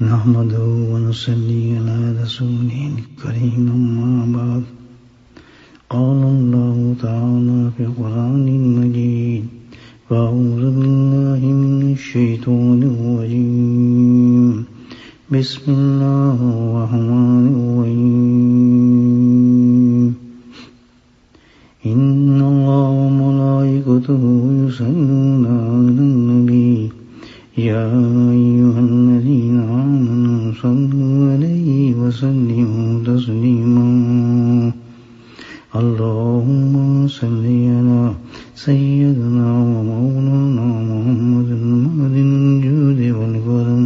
نحمده ونصلي على رسوله الكريم أما بعد قال الله تعالى في القرآن المجيد فأعوذ بالله من الشيطان الرجيم بسم الله الرحمن الرحيم إن الله وملائكته يصلون على النبي يا أيها الذين آمنوا صلوا عليه وسلموا تسليما اللهم صل على سيدنا ومولانا محمد المهدي الجود والكرم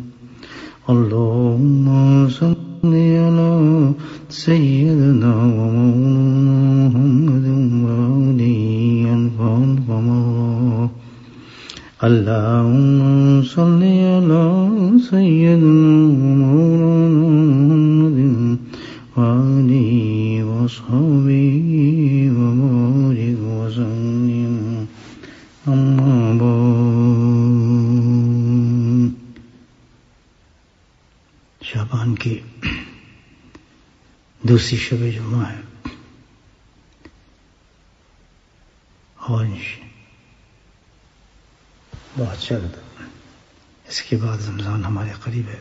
اللهم صل على سيدنا ومولانا محمد وآله الفضل اللهم صل على سيدنا ومولانا محمد وآله وصحبه وبارك وسلم أما بعد شعبان کی دوسری شب جمعہ ہے اور بہت جلد اس کے بعد رمضان ہمارے قریب ہے.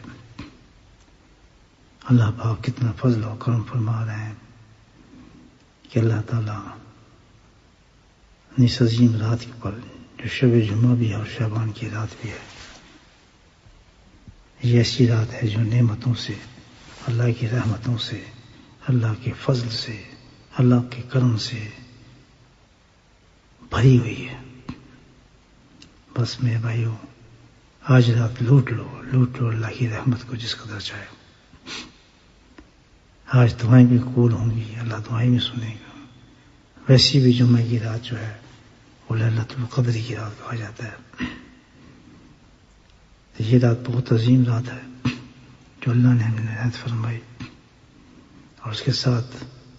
اللہ پاک کتنا فضل و کرم فرما رہے ہیں کہ اللہ تعالیٰ اس عظیم رات پر جو شب جمعہ بھی ہے اور شعبان کی رات بھی ہے، یہ ایسی رات ہے جو نعمتوں سے، اللہ کی رحمتوں سے، اللہ کے فضل سے، اللہ کے کرم سے بھری ہوئی ہے. بس میرے بھائیو، آج رات لوٹ لو اللہ کی رحمت کو جس قدر چاہے. آج دعائیں بھی قبول ہوں گی، اللہ دعائیں بھی سنے گا. ویسی بھی جمعہ کی رات جو ہے وہ لیلۃ القدر کی رات کہا جاتا ہے. یہ رات بہت عظیم رات ہے جو اللہ نے ہمیں عنایت فرمائی، اور اس کے ساتھ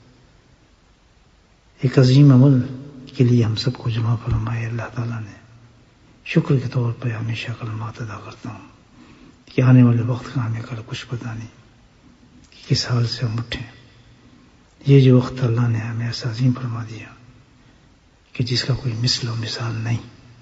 ایک عظیم عمل کے لیے ہم سب کو جمع فرمائے. اللہ تعالیٰ نے شکر کے طور پر ہمیشہ کلمات ادا کرتا ہوں کہ آنے والے وقت کا ہمیں کل کچھ پتہ نہیں کہ کس حال سے ہم اٹھیں. یہ جو وقت اللہ نے ہمیں ایسا عظیم فرما دیا کہ جس کا کوئی مثل و مثال نہیں.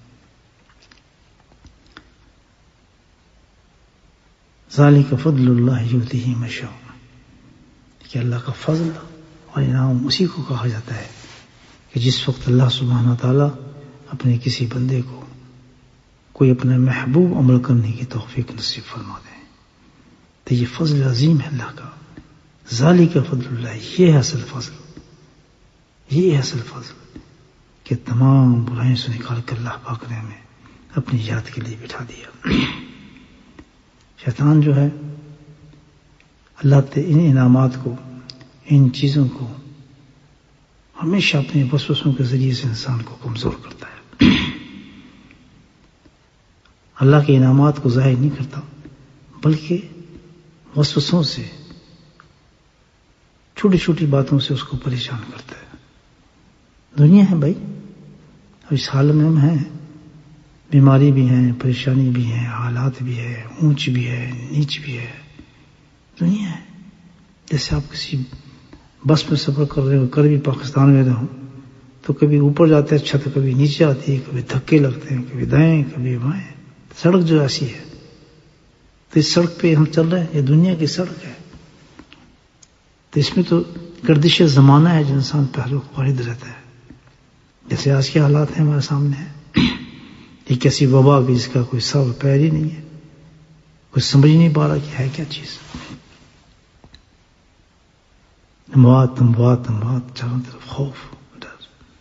ذالک فضل اللہ یؤتیہ من یشاء، کہ اللہ کا فضل اور انعام اسی کو کہا جاتا ہے کہ جس وقت اللہ سبحانہ تعالیٰ اپنے کسی بندے کو کوئی اپنا محبوب عمل کرنے کی توفیق نصیب فرما دیں تو یہ فضل عظیم ہے اللہ کا. ذالک فضل اللہ، یہ ہے اصل فضل، یہ اصل فضل کہ تمام برائیوں سے نکال کر اللہ پاک نے ہمیں اپنی یاد کے لیے بٹھا دیا. شیطان جو ہے اللہ ان انعامات کو، ان چیزوں کو ہمیشہ اپنے وسوسوں کے ذریعے سے انسان کو کمزور کرتا ہے. اللہ کے انعامات کو ظاہر نہیں کرتا بلکہ وسوسوں سے، چھوٹی چھوٹی باتوں سے اس کو پریشان کرتا ہے. دنیا ہے بھائی، اب اس حالت میں ہم ہیں، بیماری بھی ہیں، پریشانی بھی ہیں، حالات بھی ہے، اونچ بھی ہے، نیچ بھی ہے. دنیا ہے. جیسے آپ کسی بس میں سفر کر رہے ہو، کر بھی پاکستان میں رہو تو کبھی اوپر جاتے ہیں چھت، کبھی نیچے آتی ہے، کبھی دھکے لگتے ہیں، کبھی دائیں کبھی بائیں. سڑک جو ایسی ہے تو اس سڑک پہ ہم چل رہے ہیں، یہ دنیا کی سڑک ہے. تو اس میں تو گردش زمانہ ہے جو انسان پہلو وارد رہتا ہے. جیسے آج کے حالات ہیں ہمارے سامنے ہیں، ایک ایسی وبا بھی جس کا کوئی سر پیر ہی نہیں ہے، کوئی سمجھ نہیں پا رہا کہ ہے کیا چیز. اموات چاروں طرف خوف ڈر.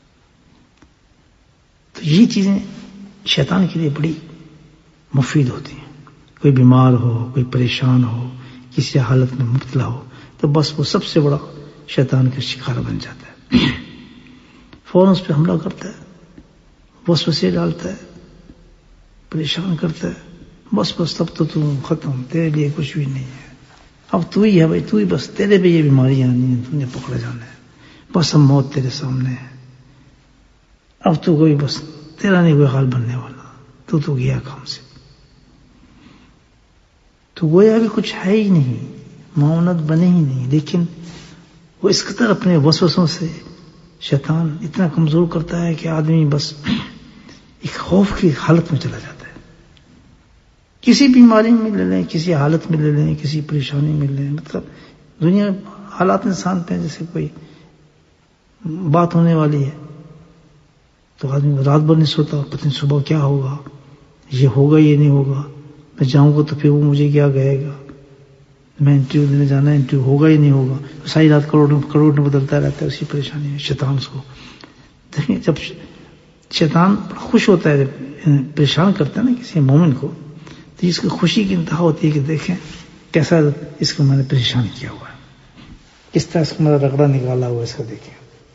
تو یہ چیزیں شیطان کے لیے بڑی مفید ہوتی ہیں. کوئی بیمار ہو، کوئی پریشان ہو، کسی حالت میں مبتلا ہو تو بس وہ سب سے بڑا شیطان کا شکار بن جاتا ہے. فوراً اس پہ حملہ کرتا ہے، وسوسے ڈالتا ہے، پریشان کرتا ہے. بس تب تو تم ختم، تیرے لیے کچھ بھی نہیں ہے. اب تو ہی ہے بھائی، تو ہی بس، تیرے پہ یہ بیماری آنی ہے، تم نے پکڑے جانا ہے. بس اب موت تیرے سامنے ہے. اب تو کوئی بس تیرا نہیں کوئی حال بننے والا، تو گیا کام سے. تو گویا بھی کچھ ہے ہی نہیں، معاونت بنے ہی نہیں، لیکن وہ اس قدر اپنے وسوسوں سے شیطان اتنا کمزور کرتا ہے کہ آدمی بس ایک خوف کی حالت میں چلا جاتا ہے. کسی بیماری میں لے لیں، کسی حالت میں لے لیں، کسی پریشانی میں لے لیں، مطلب دنیا حالات انسان پہ جیسے کوئی بات ہونے والی ہے تو آدمی رات بھر نہیں سوتا، پتہ نہیں صبح کیا ہوگا، یہ ہوگا یہ نہیں ہوگا، میں جاؤں گا تو پھر وہ مجھے کیا کہے گا، میں انٹرویو دینے جانا ہے، انٹرویو ہوگا ہی نہیں ہوگا، ساری رات کروڑ میں بدلتا رہتا ہے. اسی پریشانی ہے شیطان اس کو. دیکھیں جب شیطان خوش ہوتا ہے، جب پریشان کرتا ہے نا کسی مومن کو، تو اس کی خوشی کی انتہا ہوتی ہے کہ دیکھیں کیسا اس کو میں نے پریشان کیا ہوا ہے، کس طرح اس کو میرا رگڑا نکالا ہوا ہے، اس کو دیکھیں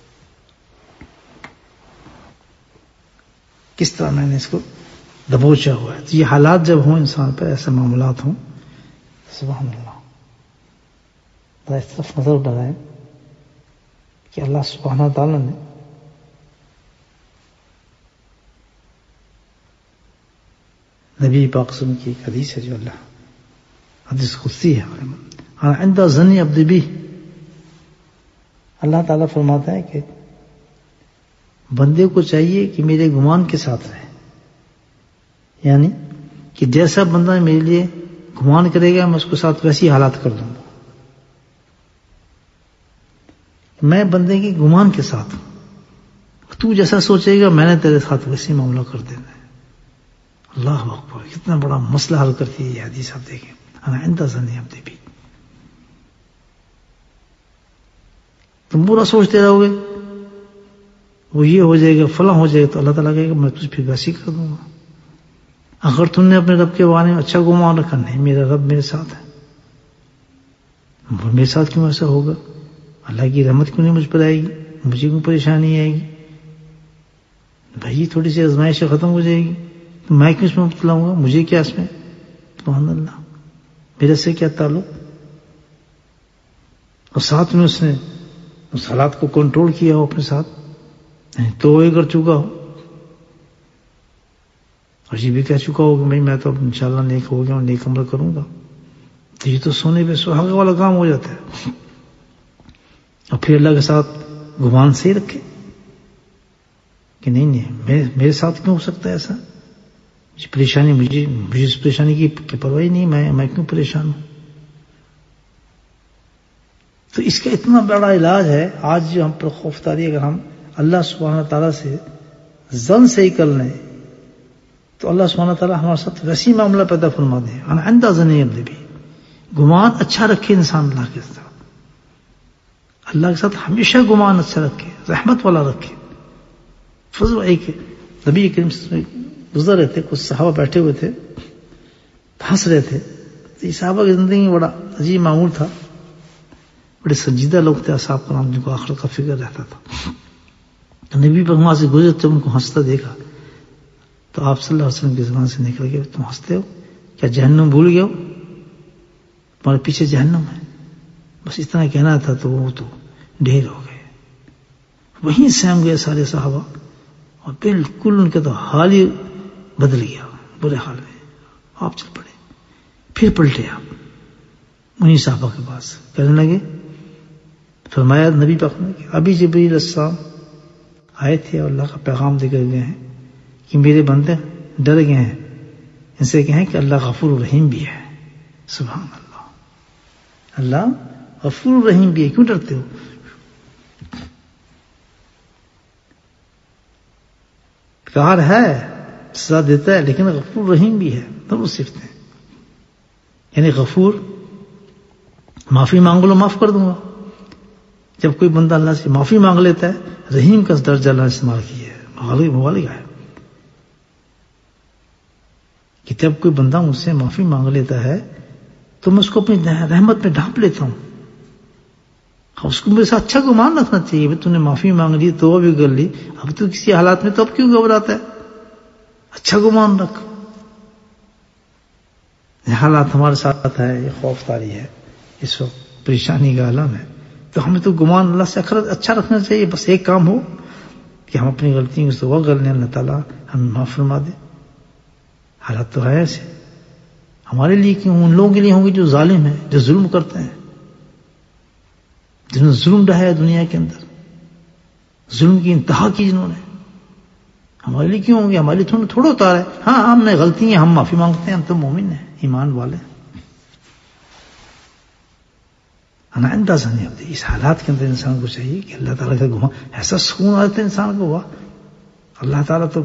کس طرح میں نے اس کو دبوچا ہوا ہے. تو یہ حالات جب ہوں انسان پر، ایسے معاملات ہوں، سبحان اللہ، اس طرف نظر ڈالیں کہ اللہ سبحانہ تعالیٰ نے نبی پاک صلی اللہ علیہ وسلم کی ایک حدیث ہے جو حدیث قدسی ہے، انا عند ظن عبدی بی، اللہ تعالیٰ فرماتا ہے کہ بندے کو چاہیے کہ میرے گمان کے ساتھ رہے، یعنی کہ جیسا بندہ میرے لیے گمان کرے گا میں اس کے ساتھ ویسی حالات کر دوں گا. میں بندے کے گمان کے ساتھ ہوں، تو جیسا سوچے گا میں نے تیرے ساتھ ویسی معاملہ کر دینا ہے. اللہ اکبر، کتنا بڑا مسئلہ حل کرتی ہے یہ حدیث. آپ دیکھیں انا عند ظن عبدی بی، تم برا سوچتے رہو گے وہ یہ ہو جائے گا فلاں ہو جائے گا، تو اللہ تعالیٰ کہے گا میں تجھ پھر ویسی کر دوں گا. اگر تم نے اپنے رب کے بارے میں اچھا گمان رکھا، نہیں میرا رب میرے ساتھ ہے، میرے ساتھ کیوں ایسا ہوگا، اللہ کی رحمت کیوں نہیں مجھ پر آئے گی، مجھے کیوں پریشانی آئے گی، بھائی تھوڑی سی آزمائش ختم ہو جائے گی تو میں کیوں اس میں مبتلا ہوں گا، مجھے کیا اس میں، سبحان اللہ، میرے سے کیا تعلق. اور ساتھ میں اس نے اس حالات کو کنٹرول کیا ہو اپنے ساتھ، تو یہ کر چکا ہو اور یہ بھی کہہ چکا ہو کہ میں تو انشاءاللہ نیک ہو گیا ہوں، نیک عمل کروں گا. تو یہ تو سونے پہ سہاگا والا کام ہو جاتا ہے. اور پھر اللہ کے ساتھ گمان سے ہی رکھے کہ نہیں میرے ساتھ کیوں ہو سکتا ہے ایسا، پریشانی مجھے اس پریشانی کی پرواہ نہیں، میں کیوں پریشان ہوں. تو اس کا اتنا بڑا علاج ہے. آج جو ہم پر خوف تاری، اگر ہم اللہ سبحانہ تعالیٰ سے ظن سے ہی کر لیں تو اللہ سبحانہ تعالیٰ ہمارے ساتھ ویسی معاملہ پیدا فرما دے. انا عند ظن عبدی بی، گمان اچھا رکھے انسان اللہ کے ساتھ، اللہ کے ساتھ ہمیشہ گمان اچھا رکھے، رحمت والا رکھے. فضل ایک نبی کریم سے گزر رہے تھے، کچھ صحابہ بیٹھے ہوئے تھے، ہنس رہے تھے. تو یہ صحابہ کی زندگی میں بڑا عجیب معمول تھا، بڑے سنجیدہ لوگ تھے اصحاب کا نام، جن کو آخرت کا فکر رہتا تھا. تو نبی پر وہاں سے گزرے تو ان کو ہنستا دیکھا تو آپ صلی اللہ علیہ وسلم کی زبان سے نکل گیا، تم ہنستے ہو کیا، جہنم بھول گئے ہو، تمہارے پیچھے جہنم ہے. بس اتنا کہنا تھا تو وہ تو ڈھیر ہو گئے، وہیں سہم گئے سارے صحابہ، اور بالکل ان کا تو حال ہی بدل گیا، برے حال میں. آپ چل پڑے، پھر پلٹے آپ انہیں صحابہ کے پاس، کہنے لگے، فرمایا نبی پاک نے کہ ابھی جبریل السلام آئے تھے اور اللہ کا پیغام دے کر گئے ہیں کہ میرے بندے ڈر گئے ہیں، ان سے کہیں کہ اللہ غفور رحیم بھی ہے. سبحان اللہ، اللہ غفور رحیم بھی ہے، کیوں ڈرتے ہو. قہر ہے، سزا دیتا ہے، لیکن غفور رحیم بھی ہے، دونوں صفتیں. یعنی غفور معافی مانگ لو معاف کر دوں گا، جب کوئی بندہ اللہ سے معافی مانگ لیتا ہے. رحیم کا درجہ اللہ نے استعمال کیا ہے، مبالغہ ہے کہ جب کوئی بندہ مجھ سے معافی مانگ لیتا ہے تو میں اس کو اپنی رحمت میں ڈھانپ لیتا ہوں. اس کو میرے ساتھ اچھا گمان رکھنا چاہیے، تو نے معافی مانگ لی، توبہ بھی کر لی، اب تو کسی حالات میں تو اب کیوں گھبراتا ہے، اچھا گمان رکھ. یہ حالات ہمارے ساتھ ہے، یہ خوف طاری ہے، اس وقت پریشانی کا عالم ہے، تو ہمیں تو گمان اللہ سے اچھا رکھنا چاہیے. بس ایک کام ہو کہ ہم اپنی غلطیوں سے توبہ کر لیں، اللہ تعالیٰ ہمیں معاف فرما دے. حالات تو ہے ایسے، ہمارے لیے کیوں؟ ان لوگوں کے لیے ہوں گے جو ظالم ہیں، جو ظلم کرتے ہیں، جنہوں نے ظلم ڈھایا دنیا کے اندر، ظلم کی انتہا کی جنہوں نے. ہمارے لیے کیوں ہوں گے؟ ہمارے لیے تھوڑا اتارا ہے. ہاں ہم نے غلطی ہیں، ہم معافی مانگتے ہیں، ہم تو مومن ہیں، ایمان والے ہیں. اندازہ نہیں ہوتی. اس حالات کے اندر انسان کو چاہیے کہ اللہ تعالیٰ کا گھما ایسا سکون آتا ہے انسان کو. ہوا اللہ تعالیٰ تو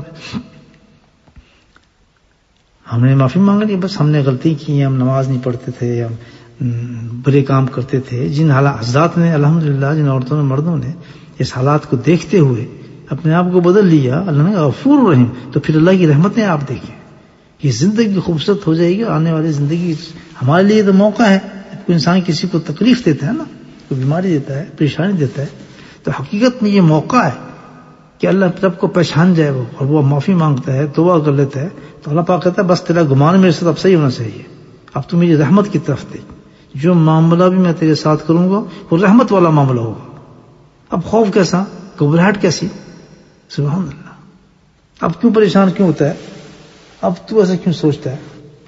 ہم نے معافی مانگ لی، بس ہم نے غلطی کی، ہم نماز نہیں پڑھتے تھے، ہم برے کام کرتے تھے. جن حضرات نے الحمدللہ، جن عورتوں نے مردوں نے اس حالات کو دیکھتے ہوئے اپنے آپ کو بدل لیا، اللہ نے غفور رحیم، تو پھر اللہ کی رحمتیں آپ دیکھیں. یہ زندگی خوبصورت ہو جائے گی. آنے والی زندگی ہمارے لیے تو موقع ہے. کوئی انسان کسی کو تکلیف دیتا ہے نا، کوئی بیماری دیتا ہے، پریشانی دیتا ہے، تو حقیقت میں یہ موقع ہے کہ اللہ سب کو پہچان جائے وہ، اور وہ معافی مانگتا ہے، توبہ کر لیتا ہے، تو اللہ پاک کہتا ہے بس تیرا گمان میرے ساتھ اب صحیح ہونا چاہیے، اب تو میری رحمت کی طرف دے، جو معاملہ بھی میں تیرے ساتھ کروں گا وہ رحمت والا معاملہ ہوگا. اب خوف کیسا، گھبراہٹ کیسی؟ سبحان اللہ. اب کیوں پریشان کیوں ہوتا ہے؟ اب تو ایسا کیوں سوچتا ہے؟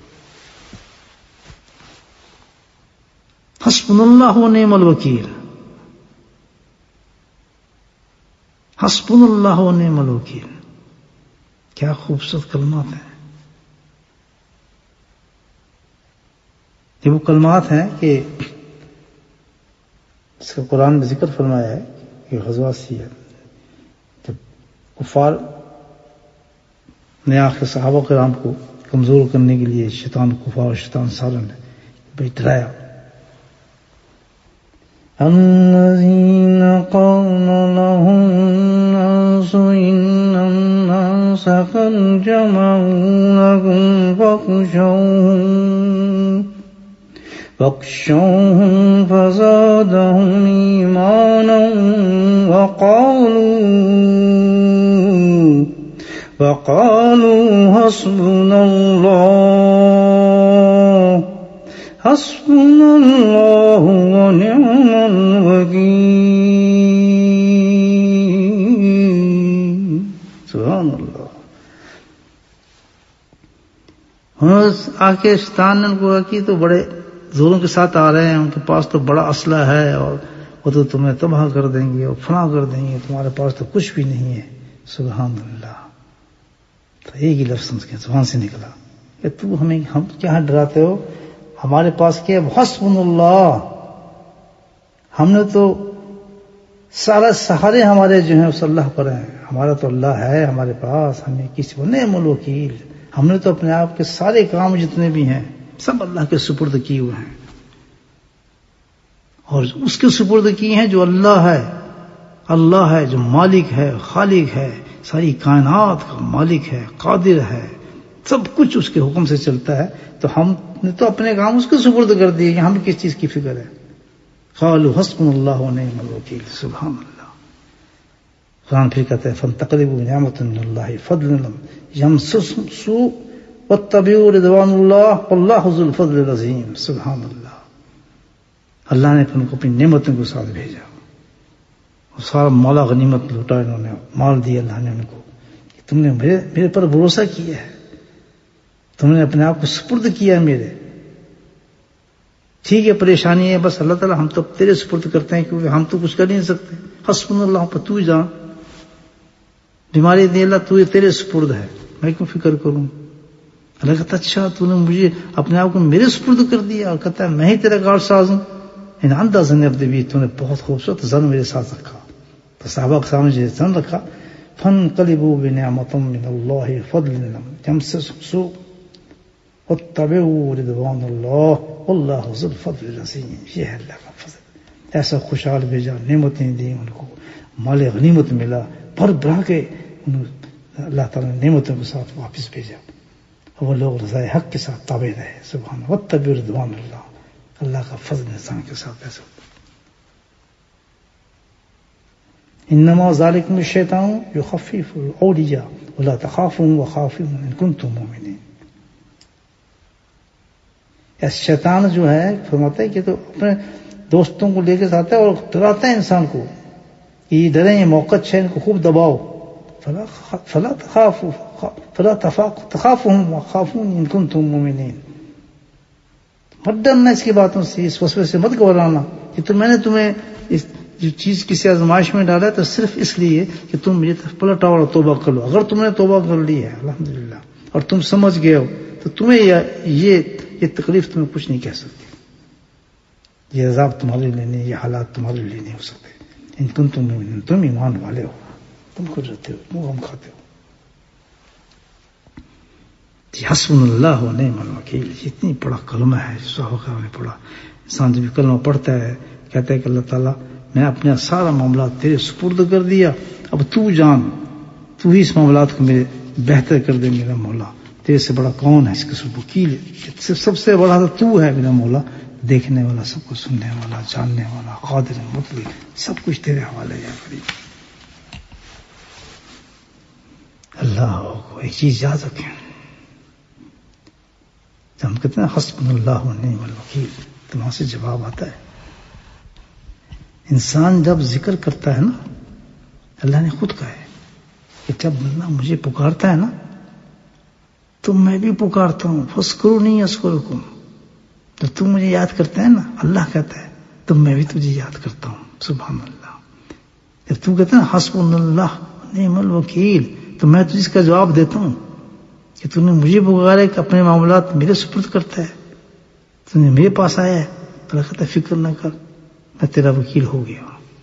حسبنا اللہ و نعم الوکیل، حسبنا اللہ و نعم الوکیل. کیا خوبصورت کلمات ہیں. یہ وہ کلمات ہیں کہ اس کا قرآن میں ذکر فرمایا ہے کہ غزوہ سیئر جب کفار نے آخر صحابہ کرام کو کمزور کرنے کے لیے شیطان کفار اور شیطان ساروں نے بھئی ڈرایا. الذين قال لهم الناس إن الناس قد جمعوا لكم فاخشوهم فزادهم إيمانا وقالوا حسبنا الله ونعم الوکیل. سبحان اللہ. آ کے شیطان نے ان کو کی تو بڑے زوروں کے ساتھ آ رہے ہیں، ان کے پاس تو بڑا اسلحہ ہے اور وہ تو تمہیں تباہ کر دیں گے اور فنا کر دیں گے، تمہارے پاس تو کچھ بھی نہیں ہے. سبحان اللہ. تو ایک ہی لفظ ان کے زبان سے نکلا کہ تو ہم کیا ڈراتے ہو، ہمارے پاس کیا؟ حسبنا اللہ. ہم نے تو سارا سہارے ہمارے جو ہیں اس اللہ پر ہیں، ہمارا تو اللہ ہے ہمارے پاس، ہمیں کسی کو نعم الوکیل. ہم نے تو اپنے آپ کے سارے کام جتنے بھی ہیں سب اللہ کے سپرد کیے ہوئے ہیں، اور اس کے سپرد کیے ہیں جو اللہ ہے. اللہ ہے جو مالک ہے، خالق ہے، ساری کائنات کا مالک ہے، قادر ہے، سب کچھ اس کے حکم سے چلتا ہے. تو ہم نے تو اپنے کام اس کے سپرد کر دیے کہ ہمیں کس چیز کی فکر ہے. قالوا حسبنا اللہ ونعم الوکیل. سبحان اللہ. قرآن پھر کہتا ہے فانتقلبوا بنعمۃ من اللہ فضل لم یمسسہم سوء واتبعوا رضوان اللہ واللہ ذو الفضل العظیم. سبحان اللہ. اللہ نے ان کو اپنی نعمتوں کے ساتھ بھیجا، سارا مولا غنیمت لوٹا، انہوں نے مال دیا اللہ نے ان کو کہ تم نے میرے پر بھروسہ کیا ہے، تم نے اپنے آپ کو سپرد کیا میرے. ٹھیک ہے پریشانی ہے، بس اللہ تعالیٰ ہم تو تیرے سپرد کرتے ہیں کیونکہ ہم تو کچھ کر نہیں سکتے. حسبنا اللہ پر تو جان، بیماری دی اللہ تو تیرے سپرد ہے، میں کیوں فکر کروں. اللہ کہتا اچھا تو نے مجھے اپنے آپ کو میرے سپرد کر دیا، اور کہتا ہے میں ہی تیرا کار ساز ہوں. ان انداز نے اپنے بھی تو نے بہت خوبصورت زن میرے ساتھ رکھا. تو صحابہ کے سامنے جو زن رکھا، فانقلبوا بنعمۃ من اللہ فضل لم یمسسہم سوء واتبعوا رضوان اللہ واللہ ذو الفضل العظیم. یہ ہے اللہ کا فضل. ایسا خوشحال بھیجا، نعمتیں دی ان کو، مال غنیمت ملا، بھر بھرا کے اللہ تعالیٰ نے نعمتوں کے ساتھ واپس بھیجا، اور وہ لوگ رضائے حق کے ساتھ تابع رہے. سبحان اللہ. واتبعوا رضوان اللہ. اللہ کا فضل انسان کے ساتھ ایسا. انما ذالکم الشیطان یخوف الاولیاء ولا تخافوا وخافون ان کنتم مؤمنین. شیطان جو ہے فرماتا ہے کہ تو اپنے دوستوں کو لے کے آتا ہے اور ڈراتا ہے انسان کو کہ یہ ڈریں، یہ موقع ہے، ان کو خوب دباؤ. فلا تخافوا وخافون ان کنتم مؤمنین. مت ڈرنا اس کی باتوں سے، اس وسوسے سے مت گھبرانا کہ میں نے تمہیں اس جو چیز کسی آزمائش میں ڈالا ہے تو صرف اس لیے کہ تم مجھے پلٹ آؤ اور توبہ کر لو. اگر تم نے توبہ کر لی ہے الحمدللہ اور تم سمجھ گئے ہو تو تمہیں یہ تکلیف تمہیں کچھ نہیں کہہ سکتی. یہ عذاب تمہارے لیے نہیں، یہ حالات تمہارے لیے نہیں ہو سکتے. ان تم ایمان والے ہو، تم گزرتے ہو، تم غم کھاتے ہو. حسبنا اللہ و نعم الوکیل، یہ اتنی بڑا کلمہ ہے جو صحابہ نے پڑھا. انسان جب کلمہ پڑھتا ہے کہتا ہے کہ اللہ تعالیٰ میں اپنا سارا معاملات تیرے سپرد کر دیا، اب تو جان، تو ہی اس معاملات کو میرے بہتر کر دے میرا مولا. تیرے سے بڑا کون ہے اس قسم وکیل؟ سب سے بڑا تو ہے میرا مولا، دیکھنے والا، سب کو سننے والا، جاننے والا، قادر مطلق، سب کچھ تیرے حوالے ہے قریب. اللہ کو ایک چیز یاد رکھیں، جب ہم کہتے ہیں حسبنا اللہ و نعم الوکیل تو وہاں سے جواب آتا ہے. انسان جب ذکر کرتا ہے نا، اللہ نے خود کہا ہے کہ جب بندہ مجھے پکارتا ہے نا تو میں بھی پکارتا ہوں. فاذکرونی اذکرکم، جب تم مجھے یاد کرتے ہیں نا، اللہ کہتا ہے تو میں بھی تجھے یاد کرتا ہوں. سبحان اللہ. جب تم کہتے ہیں حسبنا اللہ و نعم الوکیل تو میں تجھے اس کا جواب دیتا ہوں کہ تم نے مجھے پکارا کہ اپنے معاملات میرے سپرد کرتا ہے، تم نے میرے پاس آیا ہے. اللہ کہتا ہے فکر نہ کر، میں تیرا وکیل ہو گیا.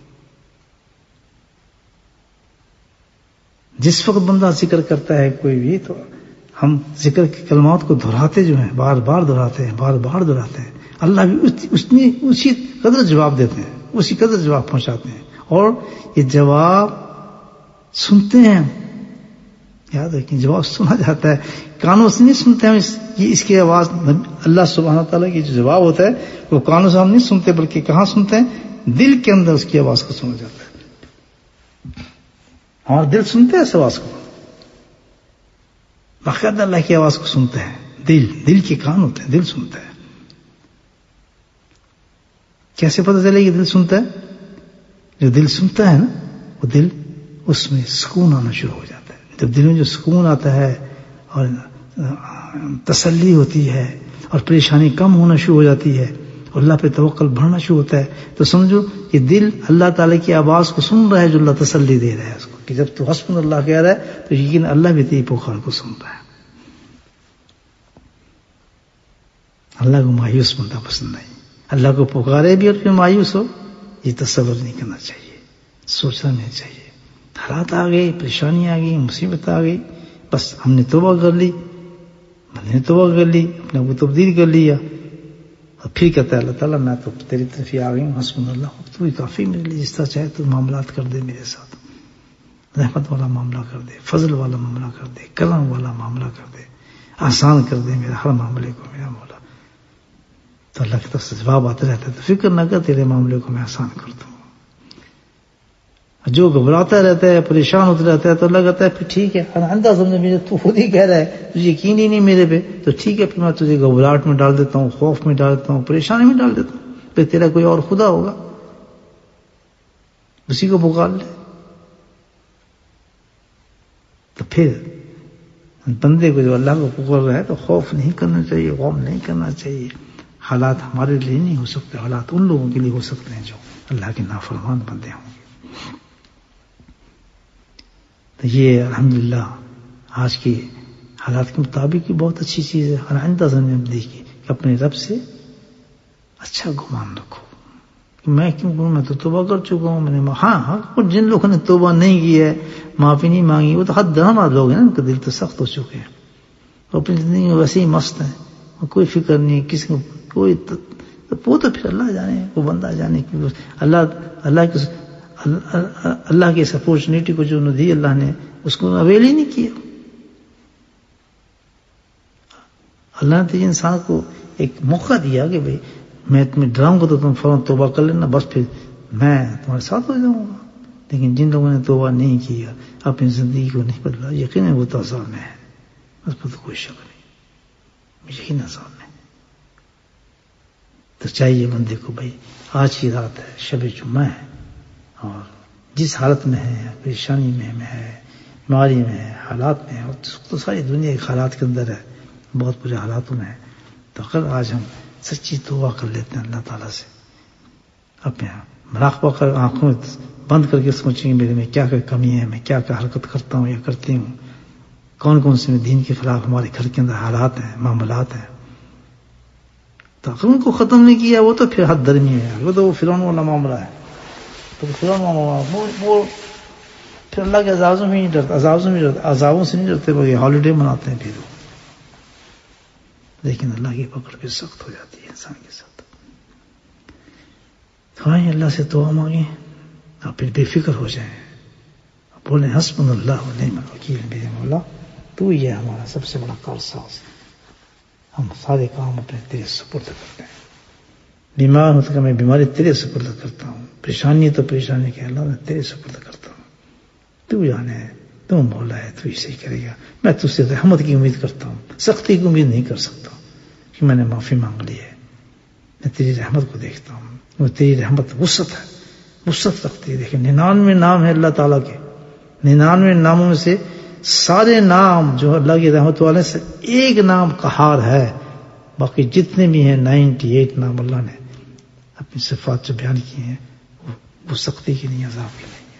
جس وقت بندہ ذکر کرتا ہے کوئی بھی تو ہم ذکر کے کلمات کو دہراتے جو ہیں، بار بار دہراتے ہیں، بار بار دہراتے ہیں. اللہ بھی اسی قدر جواب دیتے ہیں، اسی قدر جواب پہنچاتے ہیں. اور یہ جواب سنتے ہیں. یاد رکھیں جواب سنا جاتا ہے، کانوں سے نہیں سنتے ہیں. اس کی آواز اللہ سبحانہ تعالیٰ کی جو جواب ہوتا ہے وہ کانوں سے ہم نہیں سنتے، بلکہ کہاں سنتے ہیں؟ دل کے اندر اس کی آواز کو سنا جاتا ہے. ہمارا دل سنتے ہیں اس آواز کو، باقاعدہ اللہ کی آواز کو سنتے ہیں. دل کے کان ہوتے ہیں، دل سنتا ہے. کیسے پتہ چلے کہ دل سنتا ہے؟ جو دل سنتا ہے نا وہ دل، اس میں سکون آنا شروع ہو جاتا ہے. جب دل میں جو سکون آتا ہے اور تسلی ہوتی ہے اور پریشانی کم ہونا شروع ہو جاتی ہے اور اللہ پہ توکل بڑھنا شروع ہوتا ہے تو سمجھو کہ دل اللہ تعالیٰ کی آواز کو سن رہا ہے جو اللہ تسلی دے رہا ہے اس کو، کہ جب تو حسبنا اللہ کہہ رہا ہے تو یقین اللہ بھی تیری پکار کو سن رہا ہے. اللہ کو مایوس بندہ پسند نہیں. اللہ کو پکارے بھی اور پھر مایوس ہو، یہ تصور نہیں کرنا چاہیے، سوچنا نہیں چاہیے. حالات آ گئی، پریشانی آ گئی، مصیبت آ گئی، بس ہم نے توبہ کر لی، میں نے توبہ کر لی، اپنے کو تبدیل کر لیا، اور پھر کہتا ہے اللہ تعالیٰ میں تو تیری طرف ہی آ گئی ہوں، حسبنا اللہ، تو ہی کافی میرے لیے. جس طرح چاہے تو معاملات کر دے میرے ساتھ، رحمت والا معاملہ کر دے، فضل والا معاملہ کر دے، کرم والا معاملہ کر دے، آسان کر دے میرے ہر معاملے کو میرا مولا. تو اللہ کی طرف سے جواب آتا رہتا ہے. تو فکر نہ کر، تیرے معاملے کو میں آسان کر دوں. جو گھبراتا رہتا ہے، پریشان ہوتا رہتا ہے تو اللہ کہتا ہے پھر ٹھیک ہے، اندھا سمجھے مجھے تو خود ہی کہہ رہا ہے، تجھے یقین ہی نہیں میرے پہ، تو ٹھیک ہے پھر میں تجھے گھبراہٹ میں ڈال دیتا ہوں، خوف میں ڈال دیتا ہوں، پریشانی میں ڈال دیتا ہوں. پھر تیرا کوئی اور خدا ہوگا، اسی کو پکار لے. تو پھر بندے کو جو اللہ کو پکار رہا ہے تو خوف نہیں کرنا چاہیے، غم نہیں کرنا چاہیے. حالات ہمارے لیے نہیں ہو سکتے، حالات ان لوگوں کے لیے ہو سکتے ہیں جو اللہ کے نافرمان بندے ہوں گے. تو یہ الحمدللہ آج کے حالات کے مطابق یہ بہت اچھی چیز ہے. اور آئندہ زندگی کی کہ اپنے رب سے اچھا گمان رکھو کہ میں کیوں کروں، میں تو توبہ کر چکا ہوں. میں نے ہاں جن لوگوں نے توبہ نہیں کی ہے، معافی نہیں مانگی، وہ تو حد درآمد لوگ ہیں نا، ان کے دل تو سخت ہو چکے ہیں، وہ اپنی زندگی میں ویسے ہی مست ہیں، کوئی فکر نہیں کسی کو، کوئی وہ تو پھر اللہ جانے، وہ بندہ جانے کہ اللہ کی اس اپورچونیٹی کو جو دی اللہ نے اس کو اویل ہی نہیں کیا. اللہ نے تو انسان کو ایک موقع دیا کہ بھئی میں تمہیں ڈراؤں گا تو تم فوراً توبہ کر لینا، بس پھر میں تمہارے ساتھ ہو جاؤں گا. لیکن جن لوگوں نے توبہ نہیں کیا، اپنی زندگی کو نہیں بدلا، یقیناً وہ تو عذاب میں ہے، اس پر تو کوئی شک نہیں، یقین عذاب میں. تو چاہیے بندے کو بھائی آج کی رات ہے، شب جمعہ ہے، اور جس حالت میں ہے، پریشانی میں ہے، بیماری میں ہے، حالات میں ہے، اور تو ساری دنیا کے حالات کے اندر ہے، بہت برے حالاتوں میں ہے. تو اگر آج ہم سچی توبہ کر لیتے ہیں اللہ تعالیٰ سے، اپنے مراقبہ کر، آنکھوں بند کر کے سوچیں گے میرے میں کیا کیا کمی ہے، میں کیا کیا حرکت کرتا ہوں یا کرتی ہوں، کون کون سے دین کے خلاف ہمارے گھر کے اندر حالات ہیں، معاملات ہیں. تو اگر ان کو ختم نہیں کیا وہ تو پھر حد درمی ہے، وہ تو فرعون والا معاملہ ہے. تو فرعون والا وہ پھر اللہ کے عذابوں میں نہیں ڈرتا، عذابوں سے نہیں ڈرتے، بلکہ ہالیڈے مناتے ہیں پھر. لیکن اللہ کی پکڑ پہ سخت ہو جاتی ہے انسان کے ساتھ. آئیں اللہ سے دعا مانگیں اور پھر بے فکر ہو جائیں، بولیں حسبنا اللہ و نعم الوکیل، میرے مولا تو ہی ہے ہمارا سب سے بڑا کارساز، ہم سارے کام اپنے تیرے سپرد کرتے ہیں. بیمار ہوتا کہ میں بیماری تیرے سپرد کرتا ہوں، پریشانی تو پریشانی کہ اللہ میں تیرے سپرد کرتا ہوں، تو جانے ہے، تو مولا ہے، تو ہی صحیح کرے گا. میں تجھ سے رحمت کی امید کرتا ہوں، سختی کی امید نہیں کر سکتا کہ میں نے معافی مانگ لی ہے. میں تیری رحمت کو دیکھتا ہوں، وہ تیری رحمت وسعت ہے، وسعت رکھتی ہے. دیکھیں 99 نام ہے اللہ تعالیٰ کے، 99 ناموں میں سے سارے نام جو اللہ کی رحمت والے سے ایک نام قہار ہے، باقی جتنے بھی ہیں 98 نام اللہ نے اپنی صفات جو بیان کی ہیں وہ سختی کی نہیں، عذاب کی نہیں ہے.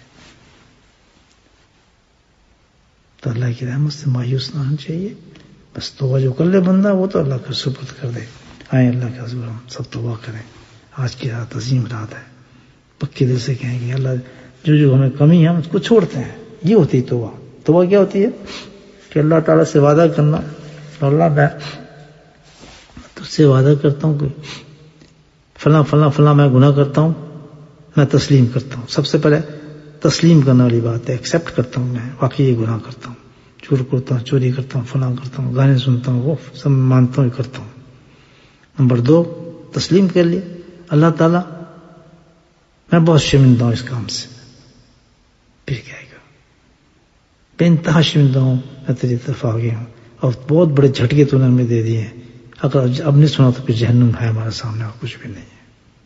تو اللہ کی رحمت سے مایوس نہ ہونا چاہیے، بس توبہ جو کر لے بندہ وہ تو اللہ کا سپرد کر دے. آئیں اللہ کے حضور ہم سب توبہ کریں. آج کی رات عظیم رات ہے، پکے دل سے کہیں گے اللہ جو ہمیں کمی ہے ہم اس کو چھوڑتے ہیں. یہ ہوتی ہے توبہ. توبہ کیا ہوتی ہے کہ اللہ تعالیٰ سے وعدہ کرنا، اللہ میں تجھ سے وعدہ کرتا ہوں کہ فلاں فلاں فلاں میں گناہ کرتا ہوں، میں تسلیم کرتا ہوں. سب سے پہلے تسلیم کرنے والی بات ہے، ایکسیپٹ کرتا ہوں میں واقعی یہ گناہ کرتا ہوں، چور کرتا ہوں، چوری کرتا ہوں، فلاں کرتا ہوں، گانے سنتا ہوں، وہ سب مانتا ہوں کرتا ہوں. نمبر 2 تسلیم کر لیا، اللہ تعالیٰ میں بہت شرمندہ ہوں اس کام سے. پھر کیا ہے گا، بے انتہا شرمندہ ہوں، میں تیری طرف آ گیا ہوں اور بہت بڑے جھٹکے تو نے ہمیں دے دیے ہیں. اگر اب نہیں سنا تو پھر جہنم ہے ہمارے سامنے اور کچھ بھی نہیں ہے.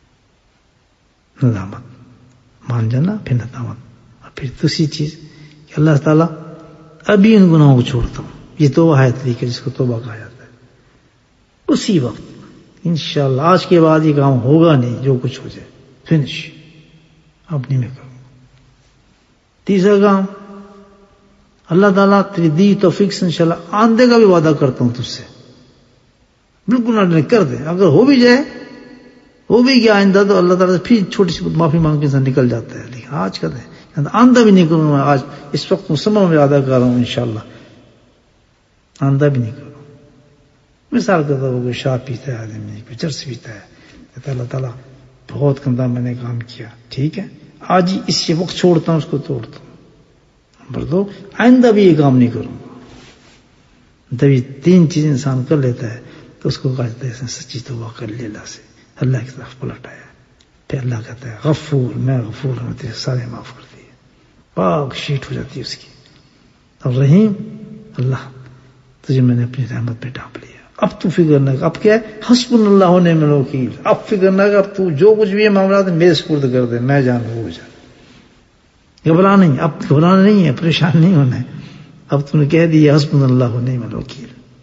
ندامت، مان جانا، پھر ندامت، اور پھر دوسری چیز کہ اللہ تعالیٰ ابھی ان گناہوں کو چھوڑتا ہوں. یہ توبہ ہے طریقہ جس کو توبہ کہا جاتا ہے. اسی وقت انشاءاللہ آج کے بعد یہ کام ہوگا نہیں، جو کچھ ہو جائے فنش، اب نہیں میں کروں. تیسرا کام اللہ تعالیٰ تیری دی توفیق سے انشاءاللہ آندے کا بھی وعدہ کرتا ہوں تجھ سے، بالکل نہ کر دے. اگر ہو بھی جائے، ہو بھی گیا آئندہ تو اللہ تعالیٰ سے پھر چھوٹی سی معافی مانگ کے انسان نکل جاتا ہے. لیکن آج کر دیں، آندہ بھی نہیں کروں میں، آج اس وقت مسلمہ میں وعدہ کر رہا ہوں انشاءاللہ آندہ بھی نہیں کروں. مثال کرتا ہوں کوئی شراب پیتا ہے آدمی، کوئی چرس پیتا ہے، کہتا اللہ تعالیٰ بہت گندا میں نے کام کیا، ٹھیک ہے آج ہی اسی وقت چھوڑتا ہوں، اس کو توڑتا ہوں. نمبر 2 آئندہ بھی یہ کام نہیں کروں گا. جب یہ 3 چیزیں انسان کر لیتا ہے تو اس کو کہتا ہے سچی توبہ کر لے اللہ سے، اللہ کی طرف پلٹ آیا. پھر اللہ کہتا ہے غفور، میں غفور ہوں، تیرے سارے معاف کر دیے، پاک شیٹ ہو جاتی ہے اس کی. اور رحیم، اللہ تجھے میں نے اپنی رحمت پہ ڈھانپ لیا، اب تو فکر نہ کر. اب کیا ہے، حسبنا اللہ و نعم الوکیل. اب فکر نہ کر، اب تو جو کچھ بھی ہے معاملات میرے سپرد کر دے، میں جان ہو جا. گھبرا نہیں، اب گھبرانا نہیں ہے، پریشان نہیں ہونا ہے. اب تم نے کہہ دیا حسبنا اللہ و نعم الوکیل،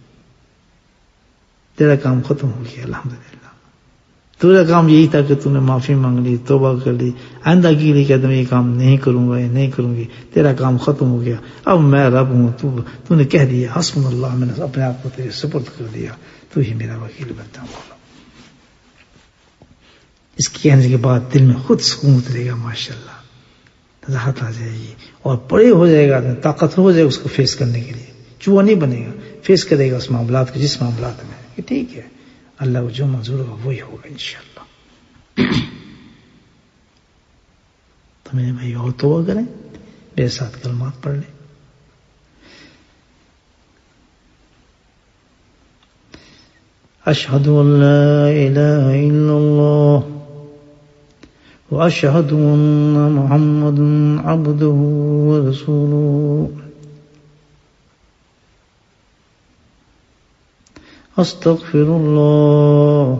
تیرا کام ختم ہو گیا. الحمدللہ تیرا کام یہی تھا کہ تم نے معافی مانگ لی، توبہ کر لی، آئندہ کے لیے کہتا میں یہ کام نہیں کروں گا، یہ نہیں کروں گی. تیرا کام ختم ہو گیا. اب میں رب ہوں، تو نے کہہ دیا حسبنا اللہ، میں نے اپنے آپ کو تیرے سپرد کر دیا، تو ہی میرا وکیل بنتا ہوں. اس کے کہنے کے بعد دل میں خود سکون اترے گا، ماشاءاللہ راحت آ جائے گی اور بڑے ہو جائے گا، طاقتور ہو جائے گا اس کو فیس کرنے کے لیے. چوہا نہیں بنے گا، فیس کرے گا اس معاملات کو، جس معاملات میں کہ ٹھیک ہے اللہ کو جو منظور ہوگا وہی ہوگا انشاءاللہ. تو میرے بھائی اور توبہ کریں، میرے ساتھ کلمات پڑھ لیں. اشہد ان لا الہ الا اللہ واشہد ان محمد عبدہ ورسولہ. استغفر اللہ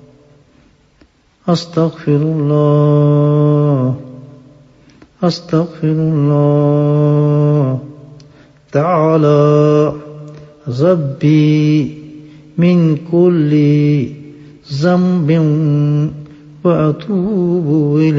استغفر اللہ استغفر اللہ تعالی ربی من کل ذنب وأتوب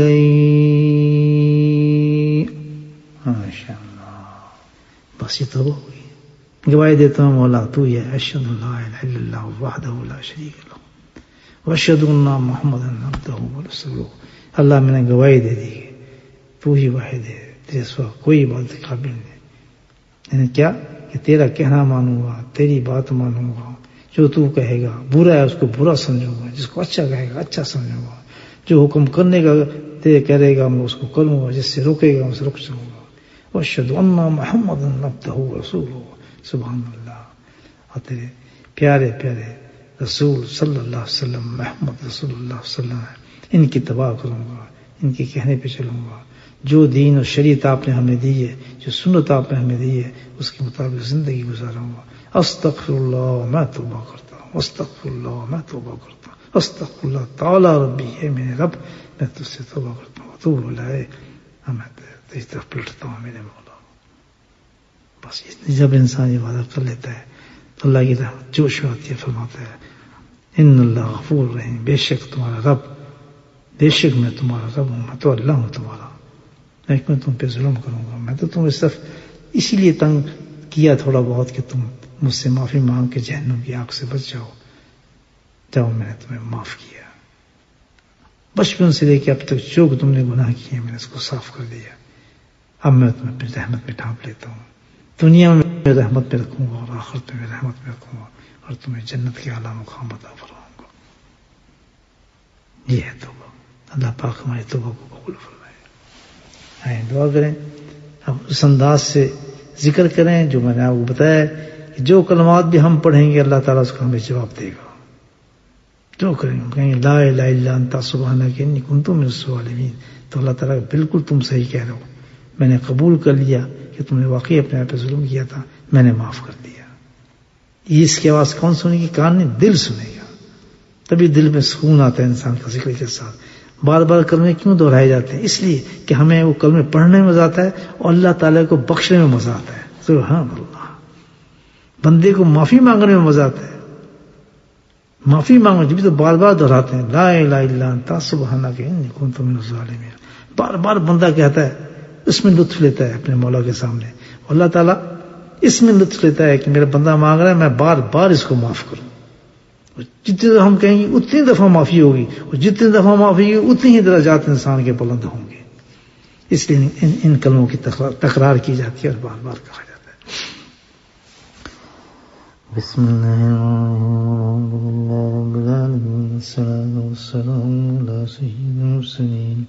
إليه. ماشاء اللہ. بس یہ توبہ ہوئی. گواہی دیتا ہوں مولا تو ہی ہے. اشہد ان لا الہ الا اللہ وحدہ لا شریک لہ واشہد ان محمدا عبدہ ورسولہ. اللہ میں نے گواہی دے دی کہ تو ہی واحد ہے، تیرے سوا کوئی عبادت کے قابل نہیں. یعنی کیا کہ تیرا کہنا مانوں گا، تیری بات مانوں گا، جو تو کہے گا برا ہے اس کو برا سمجھوں گا، جس کو اچھا کہے گا اچھا سمجھوں گا، جو حکم کرنے کا تیرے کرے گا میں اس کو کروں گا، جس سے روکے گا اس سے رک جاؤں گا. واشہد ان محمدا عبدہ ورسولہ. سبحان اللہ. اور تیرے پیارے پیارے رسول صلی اللہ علیہ وسلم محمد رسول اللہ صلی اللہ علیہ وسلم ان کی اتباع کروں گا، ان کے کہنے پہ چلوں گا. جو دین اور شریعت آپ نے ہمیں دی ہے، جو سنت آپ نے ہمیں دی ہے، اس کے مطابق زندگی گزاروں گا. استغفر اللہ، میں توبہ کرتا ہوں. استغفر اللہ، میں توبہ کرتا ہوں. استغفر اللہ تعالی ربی، ہے میرے رب میں تجھ سے توبہ کرتا ہوں. تو بولائے میں تیری طرف پلٹتا ہوں میرے مولا. بس جب انسان یہ وعدہ کر لیتا ہے تو اللہ کی رحمت جوش میں آتی ہے. فرماتا ہے ان اللہ غفور رحیم، بے شک تمہارا رب، بے شک میں تمہارا رب ہوں، میں تو اللہ ہوں تمہارا. میں تم پہ ظلم کروں گا. میں تو تمہیں صرف اسی لیے تنگ کیا تھوڑا بہت کہ تم مجھ سے معافی مانگ کے جہنم کی آگ سے بچ جاؤ. میں نے تمہیں معاف کیا. بچپن سے لے کے اب تک جو تم نے گناہ کیے میں نے اس کو صاف کر دیا. اب میں تمہیں اپنی رحمت میں ڈھانپ لیتا ہوں. دنیا میں رحمت میں رکھوں گا اور آخرت میں رحمت میں رکھوں گا اور تمہیں جنت کے اعلیٰ مقام عطا فرماؤں گا. یہ ہے توبہ. اللہ پاک ہماری توبہ کو قبول فرمائے. آئیں دعا کریں. اب اس انداز سے ذکر کریں جو میں نے آپ کو بتایا کہ جو کلمات بھی ہم پڑھیں گے اللہ تعالیٰ اس کا ہمیں جواب دے گا. جو کریں گے کہیں گے لا الہ الا انت سبحانک انی کنت من الظالمین، تو اللہ تعالیٰ بالکل تم صحیح کہہ رہے ہو، میں نے قبول کر لیا کہ تم نے واقعی اپنے آپ پہ ظلم کیا تھا، میں نے معاف کر دیا. یہ اس کی آواز کون سنے گی؟ کان نہیں، دل سنے گا. تبھی دل میں سکون آتا ہے انسان کا ذکر کے ساتھ. بار بار کلمے کیوں دہرائے جاتے ہیں؟ اس لیے کہ ہمیں وہ کلمے پڑھنے میں مزہ آتا ہے اور اللہ تعالیٰ کو بخشنے میں مزہ آتا ہے. سبحان اللہ. بندے کو معافی مانگنے میں مزہ آتا ہے. معافی مانگو جب تو بار بار دہراتے ہیں لا الہ الا انت سبحانک انی کنت من الظالمین. بار بار بندہ کہتا ہے، اس میں لطف لیتا ہے اپنے مولا کے سامنے. اللہ تعالیٰ اس میں لطف لیتا ہے کہ میرا بندہ مانگ رہا ہے میں بار بار اس کو معاف کروں. جتنی دفعہ ہم کہیں گے اتنی دفعہ معافی ہوگی، اور جتنی دفعہ معافی ہوگی اتنی ہی درجات انسان کے بلند ہوں گے. اس لیے ان کلموں کی تکرار کی جاتی ہے اور بار بار کہا جاتا ہے. بسم اللہ الرحمن رب العالمین الصلاۃ والسلام علی سید المرسلین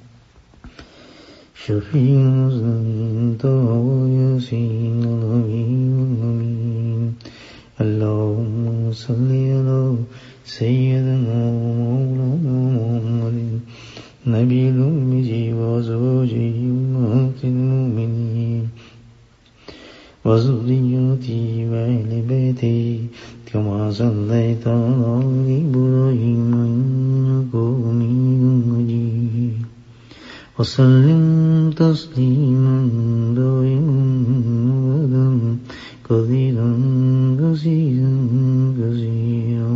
شفیع المذنبین یاسین الامین. اللهم صل على سيدنا ومولانا محمد نبي الأمي وأزواجه أمهات المؤمنين وذريته وأهل بيته كما صليت على آل إبراهيم إنك حميد مجيد وسلم تسليما دائما أبدا كثيرا كثيرا كثيرا.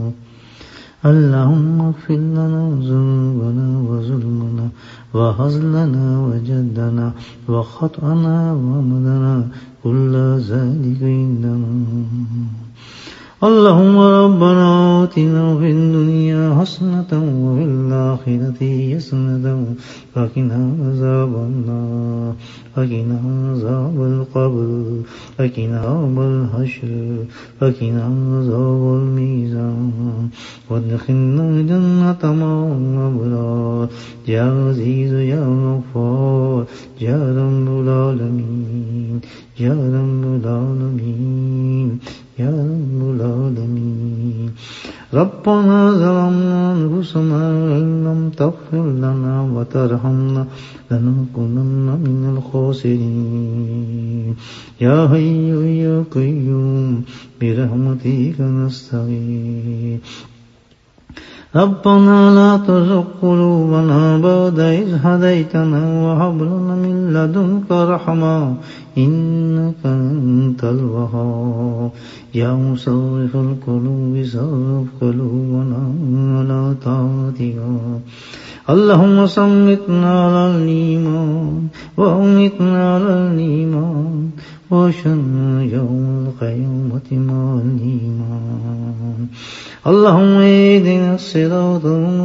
اللهم اغفر لنا ذنوبنا وظلمنا وهزلنا وجدنا وخطأنا وعمدنا كل ذلك عندنا. اللهم ربنا آتنا في الدنيا حسنة وفي الآخرة حسنة وقنا عذاب النار وقنا عذاب القبر وقنا عذاب الحشر وقنا عذاب الميزان وادخلنا الجنة مع الأبرار يا عزيز يا غفار يا رب العالمين يا رب العالمين يا رب العالمين. ربنا ظلمنا أنفسنا وإن لم تغفر لنا وترحمنا لنكونن من الخاسرين. يا حي يا قيوم برحمتك نستغيث. ربنا لا تزغ قلوبنا بعد إذ هديتنا وهب لنا من لدنك رحمة إنك أنت الوهاب يا مصرف القلوب صرف قلوبنا على طاعتك اللهم صمتنا على الإيمان وأمتنا على الإيمان واشهدنا يوم القيامة مع الإيمان اللهم اهدنا الصراط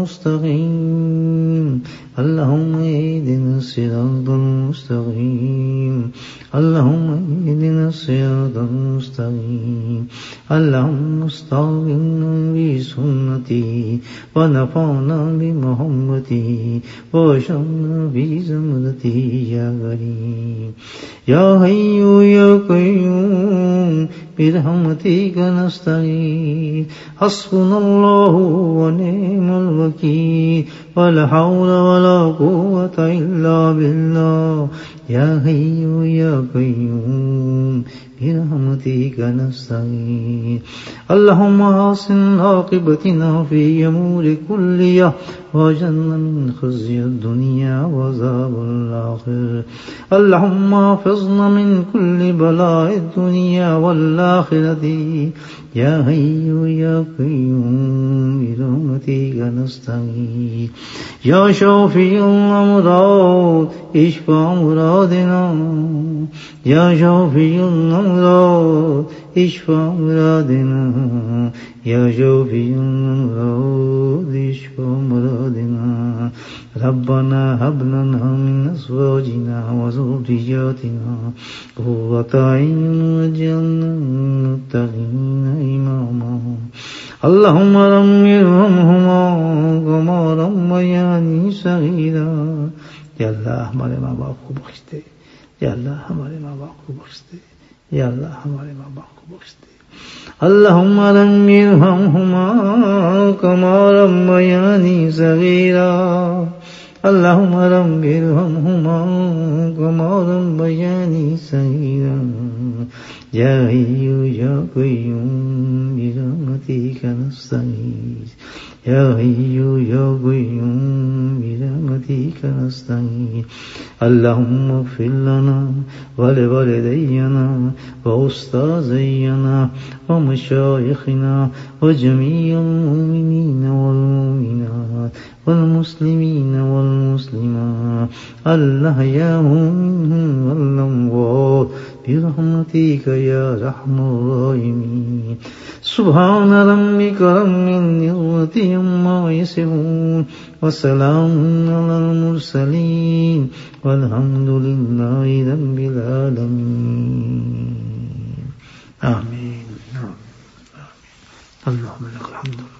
المستقيم اللهم اهدنا الصراط المستقيم اللهم اهدنا الصراط المستقيم اللهم استعملنا بسنته ونفعنا بمحبته واشرنا في زمرته يا كريم يا حي يا قيوم برحمتك نستغيث حسبنا الله ونعم الوكيل ولا حول ولا قوة إلا بالله يا حي يا قيوم برحمتك نستغيث اللهم حسن عاقبتنا في أمور كلها وأجرنا من خزي الدنيا وعذاب الآخرة اللهم احفظنا من كل بلاء الدنيا والآخرة يا حي يا قيوم برحمتك نستغيث يا شافي الأمراض اشفى مرادنا يا شافي الأمراض اشفى مرادنا يا شافي الأمراض اشفى مرادنا ربنا هب لنا من أزواجنا وذرياتنا قرة أعين واجعلنا للمتقين إماما اللهم رحمهما كما ربياني صغيرا یا اللہ ہمارے ماں باپ کو بخش دے یا اللہ ہمارے ماں باپ کو بخش دے یا اللہ ہمارے ماں باپ کو بخش دے اللہم ارحمہما کما ربیانی صغیرا اللہم ارحمہما کما ربیانی صغیرا یا حی یا قیوم برحمتک نستغیث یا حی یا قیوم برحمتک نستغیث اللهم اغفر لنا ولوالدينا وأستاذينا ومشايخنا وجميع المؤمنين والمؤمنات والمسلمين والمسلمات الأحياء منهم والأموات برحمتك يا أرحم الراحمين سبحان ربك رب العزة عما يصفون وسلام على المرسلين والحمد لله رب العالمين آمين اللهم لك الحمد